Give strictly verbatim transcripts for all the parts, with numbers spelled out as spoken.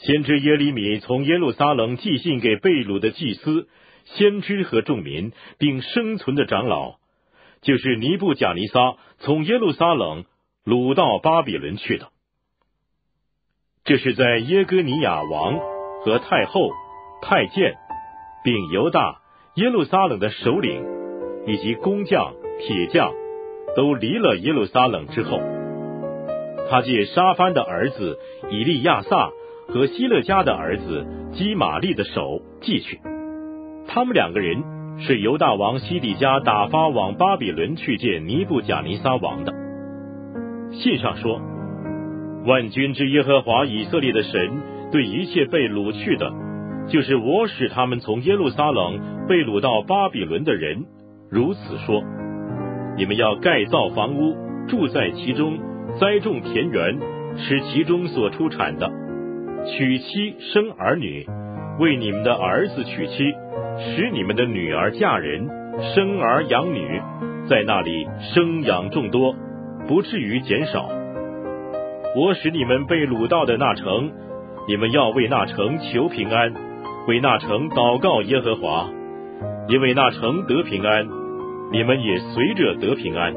先知耶利米从耶路撒冷寄信给被掳的祭司、先知和众民，并生存的长老，就是尼布甲尼撒从耶路撒冷掳到巴比伦去的。这是在耶哥尼亚王和太后、太监，并犹大、耶路撒冷的首领以及工匠、铁匠都离了耶路撒冷之后，他借沙番的儿子以利亚撒和希勒家的儿子基玛利的手寄去。他们两个人是犹大王西底家打发往巴比伦去见尼布甲尼撒王的。信上说，万军之耶和华以色列的神对一切被掳去的，就是我使他们从耶路撒冷被掳到巴比伦的人，如此说：你们要盖造房屋，住在其中，栽种田园，使其中所出产的，娶妻生儿女，为你们的儿子娶妻，使你们的女儿嫁人，生儿养女，在那里生养众多，不至于减少。我使你们被掳到的那城，你们要为那城求平安，为那城祷告耶和华，因为那城得平安，你们也随着得平安。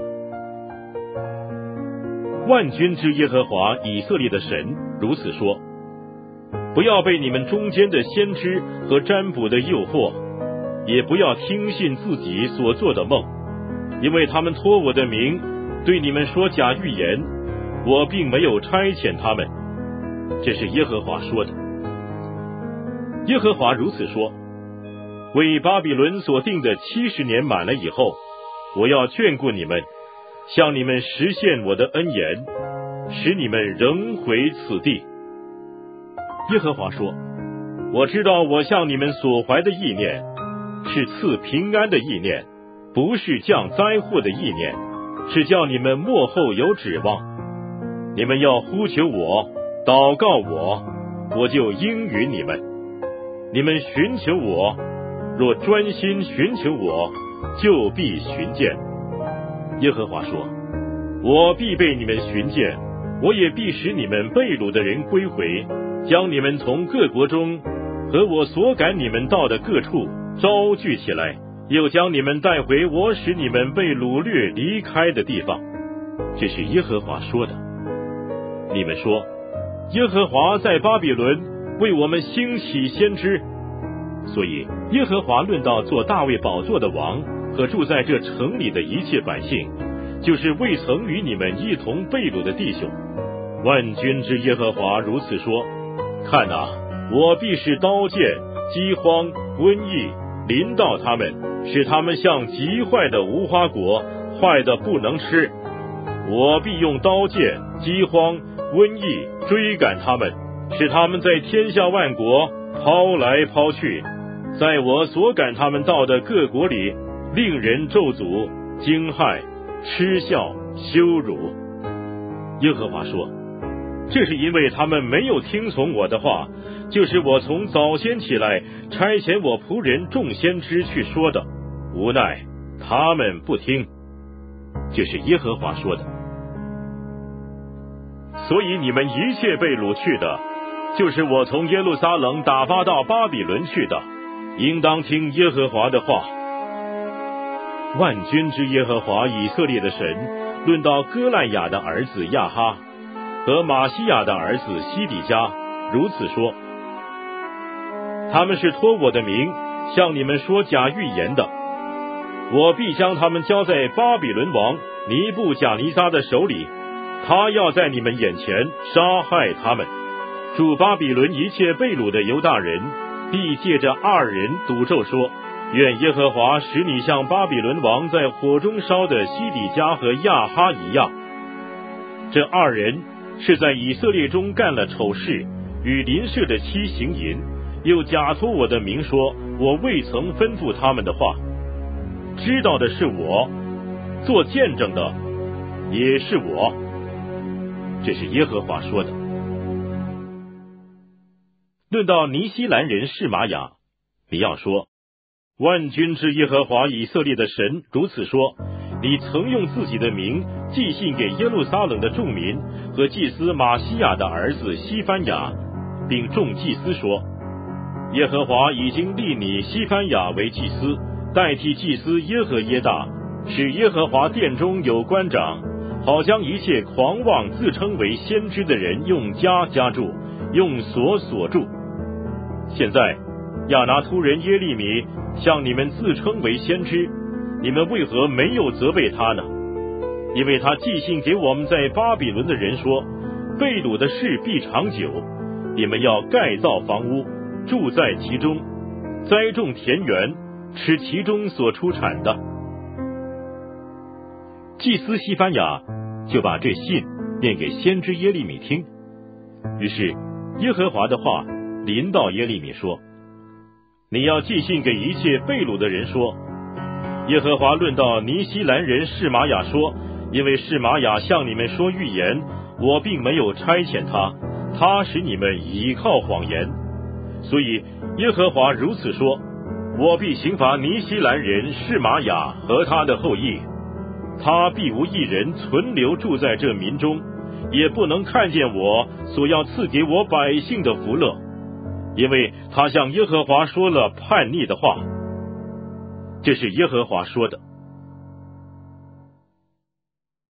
万军之耶和华以色列的神如此说：不要被你们中间的先知和占卜的诱惑，也不要听信自己所做的梦，因为他们托我的名对你们说假预言，我并没有差遣他们。这是耶和华说的。耶和华如此说：为巴比伦所定的七十年满了以后，我要眷顾你们，向你们实现我的恩言，使你们仍回此地。耶和华说：我知道我向你们所怀的意念是赐平安的意念，不是降灾祸的意念，是叫你们末后有指望。你们要呼求我，祷告我，我就应允你们。你们寻求我，若专心寻求我，就必寻见。耶和华说：我必被你们寻见，我也必使你们被掳的人归回，将你们从各国中和我所赶你们到的各处招聚起来，又将你们带回我使你们被掳掠离开的地方。这是耶和华说的。你们说，耶和华在巴比伦为我们兴起先知，所以耶和华论到做大卫宝座的王和住在这城里的一切百姓，就是未曾与你们一同被掳的弟兄。万军之耶和华如此说：看啊，我必使刀剑、饥荒、瘟疫临到他们，使他们像极坏的无花果，坏的不能吃。我必用刀剑、饥荒、瘟疫追赶他们，使他们在天下万国抛来抛去，在我所赶他们到的各国里，令人咒诅、惊骇、嗤笑、羞辱。耶和华说：这是因为他们没有听从我的话，就是我从早先起来差遣我仆人众先知去说的，无奈他们不听。这是耶和华说的。所以你们一切被掳去的，就是我从耶路撒冷打发到巴比伦去的，应当听耶和华的话。万军之耶和华以色列的神论到歌赖雅的儿子亚哈和马西亚的儿子西底家，如此说：他们是托我的名向你们说假预言的，我必将他们交在巴比伦王尼布甲尼撒的手里，他要在你们眼前杀害他们。住巴比伦一切被掳的犹大人必借着二人赌咒说：愿耶和华使你像巴比伦王在火中烧的西底家和亚哈一样。这二人是在以色列中干了丑事，与邻舍的妻行淫，又假托我的名说我未曾吩咐他们的话。知道的是我，做见证的也是我。这是耶和华说的。论到尼西兰人示玛雅，你要说：万军之耶和华以色列的神如此说：你曾用自己的名寄信给耶路撒冷的众民和祭司马西亚的儿子西番雅， 并众祭司说：耶和华已经立你西番雅为祭司，代替祭司耶和耶大，使耶和华殿中有官长，好将一切狂妄自称为先知的人用枷枷住，用锁锁住。现在亚拿突人耶利米向你们自称为先知，你们为何没有责备他呢？因为他寄信给我们在巴比伦的人说，被掳的事必长久，你们要盖造房屋，住在其中，栽种田园，吃其中所出产的。祭司西番雅就把这信念给先知耶利米听，于是耶和华的话临到耶利米说：你要寄信给一切被掳的人说，耶和华论到尼西兰人示玛雅说，因为示玛雅向你们说预言，我并没有差遣他，他使你们倚靠谎言，所以耶和华如此说，我必刑罚尼西兰人示玛雅和他的后裔，他必无一人存留住在这民中，也不能看见我所要赐给我百姓的福乐，因为他向耶和华说了叛逆的话。这是耶和华说的。